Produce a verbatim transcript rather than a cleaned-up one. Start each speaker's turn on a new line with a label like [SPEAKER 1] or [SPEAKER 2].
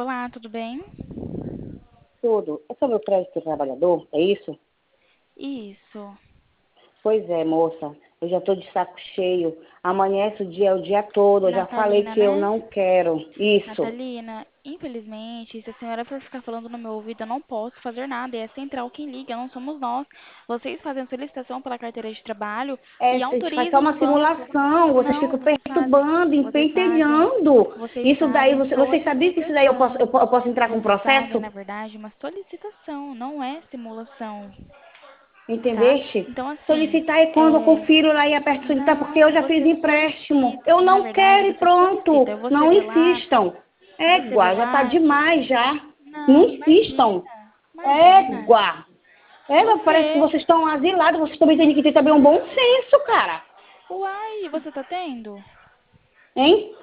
[SPEAKER 1] Olá, tudo bem?
[SPEAKER 2] Tudo. É sobre o crédito do trabalhador, é isso?
[SPEAKER 1] Isso.
[SPEAKER 2] Pois é, moça. Eu já estou de saco cheio. Amanhece o dia, o dia todo. Eu já falei
[SPEAKER 1] Natalina,
[SPEAKER 2] que eu
[SPEAKER 1] né?
[SPEAKER 2] não quero. Isso.
[SPEAKER 1] Natalina, infelizmente, se a senhora for ficar falando no meu ouvido, eu não posso fazer nada. É a central quem liga, não somos nós. Vocês fazem a solicitação pela carteira de trabalho
[SPEAKER 2] É,
[SPEAKER 1] e
[SPEAKER 2] a gente faz só
[SPEAKER 1] autorizam os
[SPEAKER 2] uma
[SPEAKER 1] bancos.
[SPEAKER 2] simulação. Vocês
[SPEAKER 1] Não,
[SPEAKER 2] ficam
[SPEAKER 1] vocês fazem,
[SPEAKER 2] perturbando,
[SPEAKER 1] vocês fazem,
[SPEAKER 2] empentelhando.
[SPEAKER 1] vocês
[SPEAKER 2] Isso daí,
[SPEAKER 1] fazem
[SPEAKER 2] você,
[SPEAKER 1] só a
[SPEAKER 2] vocês sabiam que isso daí eu posso, eu,
[SPEAKER 1] solicitação.
[SPEAKER 2] po- eu posso entrar com
[SPEAKER 1] Vocês fazem,
[SPEAKER 2] processo?
[SPEAKER 1] na verdade, uma solicitação, não é simulação, tá?
[SPEAKER 2] Entendeste?
[SPEAKER 1] Então, assim,
[SPEAKER 2] Solicitar é quando eu
[SPEAKER 1] é,
[SPEAKER 2] confiro lá e aperto solicitar, porque eu
[SPEAKER 1] não,
[SPEAKER 2] já fiz
[SPEAKER 1] você
[SPEAKER 2] empréstimo.
[SPEAKER 1] solicita.
[SPEAKER 2] Eu
[SPEAKER 1] Na
[SPEAKER 2] não
[SPEAKER 1] verdade,
[SPEAKER 2] quero e
[SPEAKER 1] você solicita.
[SPEAKER 2] pronto.
[SPEAKER 1] Eu vou
[SPEAKER 2] Não
[SPEAKER 1] ceder lá.
[SPEAKER 2] insistam.
[SPEAKER 1] Você vê
[SPEAKER 2] Égua, já tá
[SPEAKER 1] lá.
[SPEAKER 2] demais já. Não
[SPEAKER 1] Não,
[SPEAKER 2] insistam.
[SPEAKER 1] imagina. Imagina.
[SPEAKER 2] Égua. Égua, parece que
[SPEAKER 1] Você.
[SPEAKER 2] vocês estão asilados. Vocês também têm que ter também um bom senso, cara.
[SPEAKER 1] Uai, você tá tendo?
[SPEAKER 2] Hein?